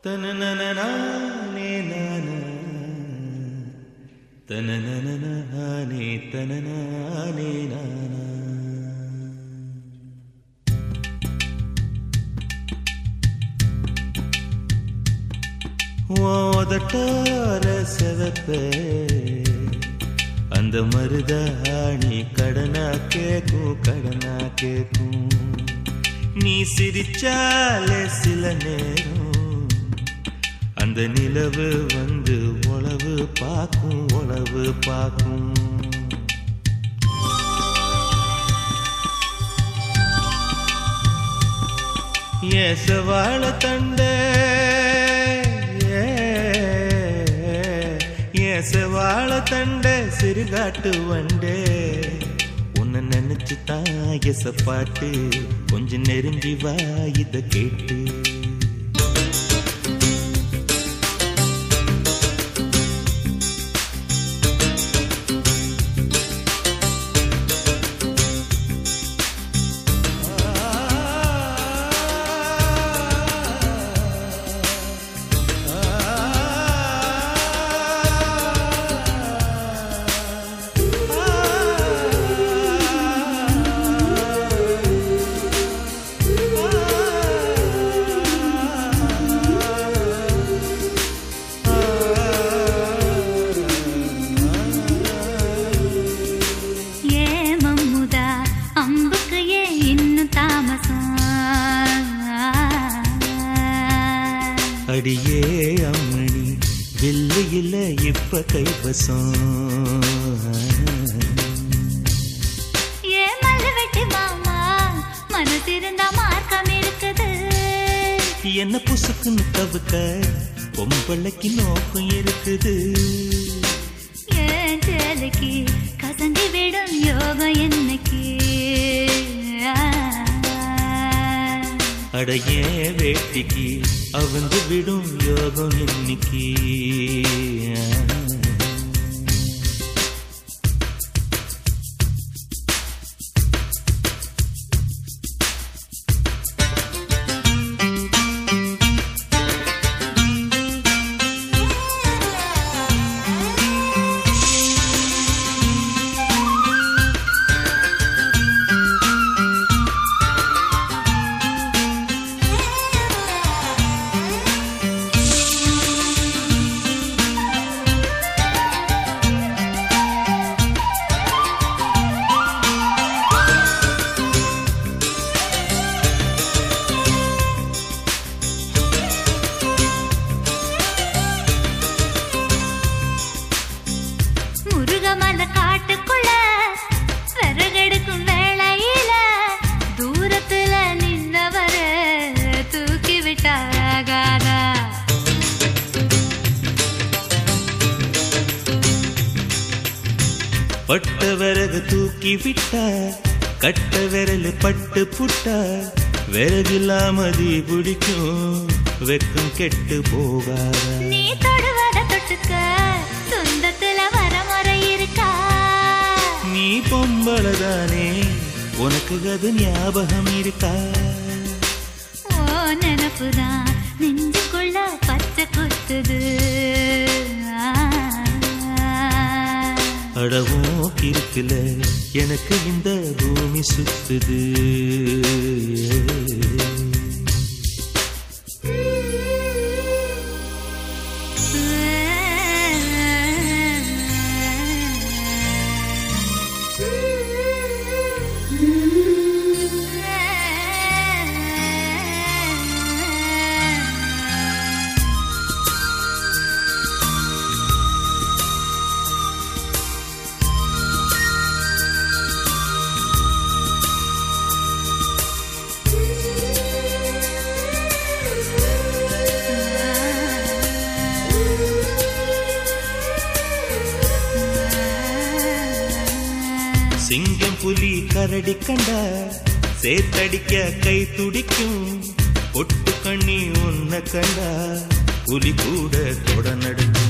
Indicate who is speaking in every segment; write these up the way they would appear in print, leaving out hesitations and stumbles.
Speaker 1: தனனனனானே நானா தனனனனானே தனனானே நானா ஓதட்டார செவப்பே அந்த மருதாணி கடனா கேக்கும் நீ சிரிச்சாலே சில நேரம் அந்த நிலவு வந்து உளவு பார்க்கும் ஏசவாழ தண்டே ஏசவாழ தண்டே சிறுகாட்டு வண்டே உன்னை நினைச்சு தான் எசப்பாட்டு கொஞ்சம் நெருங்கி வா இத கேட்டு அடியே அம்மணி வெள்ளையில இப்ப கைவசம்
Speaker 2: ஏ மல்லுவெட்டி மாமா மனதிருந்தா மார்க்கம் இருக்குது
Speaker 1: என்ன புசுக்குன்னு தவுக்க பொம்பளைக்கு நோக்கம் இருக்குது
Speaker 2: ஏன் சேலைக்கு கசங்கி விடும் யோகம் என்னைக்கு
Speaker 1: அடையே வேட்டிக்கு அவந்து விடும் யோகம் இன்னைக்கு
Speaker 2: காட்டுக்குள்ள விறகெடுக்கும் வேளையில தூரத்துல நின்னவர தூக்கி விட்டாகாதா
Speaker 1: பட்ட விறகு தூக்கி விட்டா கட்ட விரல் பட்டு புட்டா விறகில்லாமதி பிடிக்கும் வெக்கம் கெட்டு போகாதா
Speaker 2: நீ தொடுவத தொட்டுக்க சொந்தத்துல வரமுறை இருக்கா
Speaker 1: நீ பொம்பளதானே உனக்கு அது ஞாபகம் இருக்கா
Speaker 2: ஓ நினப்புதான் நெஞ்சுக்குள்ள பச்சை குத்துது
Speaker 1: அடவும் இருக்குல எனக்கு இந்த பூமி சுத்துது சிங்கம் புலி கரடி கண்டா சேத்தடிக்க கை துடிக்கும் பொட்டு கண்ணி உன்ன கண்டா புலி கூட தொட நடுக்கும்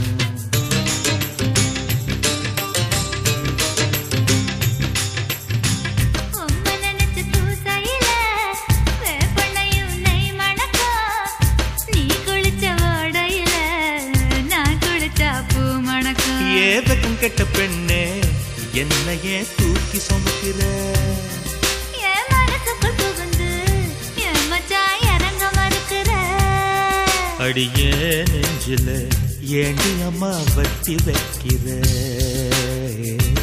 Speaker 2: நீ குளிச்சவோ
Speaker 1: கெட்ட பெண்ணே என்னையே தூக்கி சுமக்கிற
Speaker 2: என் மனசுக்குள் புகுந்து என் மச்சான் இறங்க மறுக்கிற
Speaker 1: அடியே நெஞ்சில ஏண்டி அம்மா வட்டி வைக்கிற